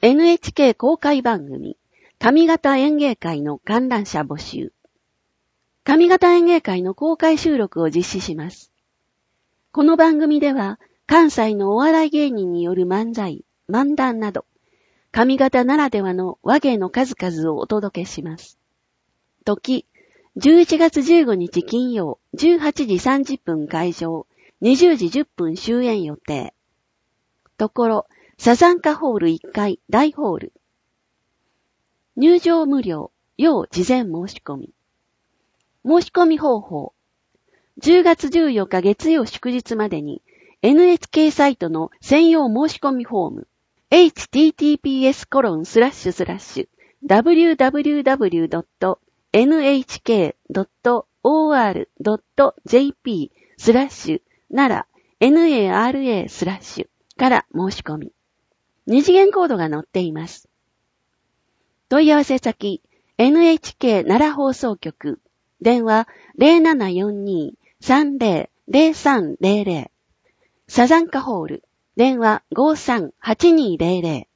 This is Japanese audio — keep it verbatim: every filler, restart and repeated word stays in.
エヌエイチケー 公開番組、上方演芸会の観覧者募集。上方演芸会の公開収録を実施します。この番組では、関西のお笑い芸人による漫才、漫談など、上方ならではの話芸の数々をお届けします。時、じゅういちがつじゅうごにち金曜、じゅうはちじさんじゅっぷん開場、にじゅうじじゅっぷん終演予定。ところ、サザンカホールいっかい大ホール。入場無料、要事前申し込み。申し込み方法。じゅうがつじゅうよっか月曜祝日までに エヌエイチケー サイトの専用申し込みフォーム エイチティーティーピーエスコロンスラッシュスラッシュダブリューダブリューダブリュードットエヌエイチケードットオーアールドットジェーピースラッシュなら ナラ スラッシュから申し込み。二次元コードが載っています。問い合わせ先 エヌエイチケー 奈良放送局電話 ゼロななよんに さんゼロ ゼロさんゼロゼロ サザンカホール電話 ごーさんはちにーゼロゼロ